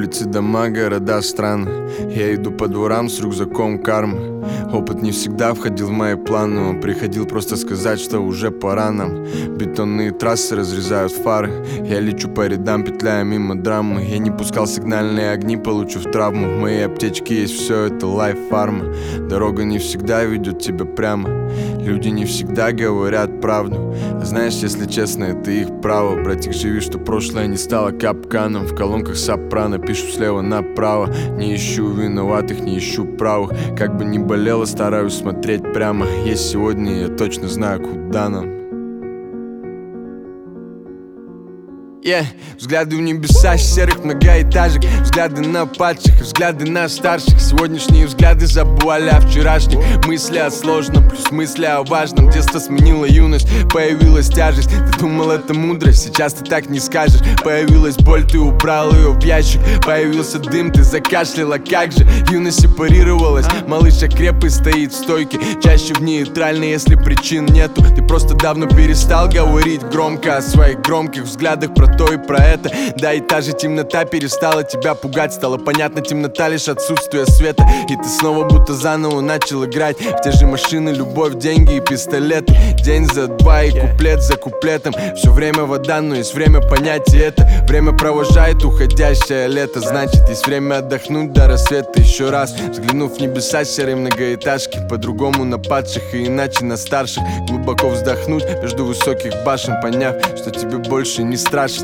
Улицы, дома, города, страны. Я иду по дворам с рюкзаком кармы. Опыт не всегда входил в мои планы. Он приходил просто сказать, что уже пора нам. Бетонные трассы разрезают фары. Я лечу по рядам, петляя мимо драмы. Я не пускал сигнальные огни, получив травму. В моей аптечке есть все, это лайф-фарма. Дорога не всегда ведет тебя прямо. Люди не всегда говорят правду. Знаешь, если честно, это их право. Братик, живи, что прошлое не стало капканом. В колонках сопрано, пишу слева направо. Не ищу виноватых, не ищу правых. Как бы ни болело, стараюсь смотреть прямо. Есть сегодня, я точно знаю, куда нам. Взгляды в небеса серых многоэтажек. Взгляды на падших, взгляды на старших. Сегодняшние взгляды забывали о вчерашних. Мысли о сложном, плюс мысли о важном. Детство сменило юность, появилась тяжесть. Ты думал, это мудрость, сейчас ты так не скажешь. Появилась боль, ты убрал ее в ящик. Появился дым, ты закашляла, как же. Юность сепарировалась, малыш окреп и стоит в стойке. Чаще в нейтральной, если причин нету. Ты просто давно перестал говорить громко о своих громких взглядах про то и про это. Да, и та же темнота перестала тебя пугать. Стало понятно, темнота лишь отсутствие света. И ты снова будто заново начал играть в те же машины, любовь, деньги и пистолеты. День за два и куплет за куплетом. Все время вода, но есть время понять и это. Время провожает уходящее лето. Значит, есть время отдохнуть до рассвета еще раз. Взглянув в небеса серой многоэтажки. По-другому на падших и иначе на старших. Глубоко вздохнуть между высоких башен, поняв, что тебе больше не страшно.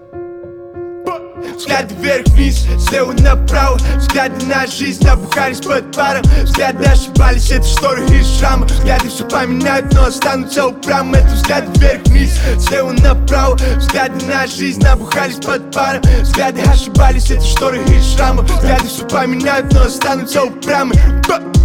Взгляды вверх-вниз, слева направо. Взгляды на жизнь набухались под паром. Взгляды ошибались, это шторы и шрамы. Взгляды все поменяют, но останутся упрямы. Это взгляды вверх-вниз, слева направо. Взгляды на жизнь набухались под паром. Взгляды ошибались, это шторы и шрамы. Взгляды все поменяют, но останутся упрямы.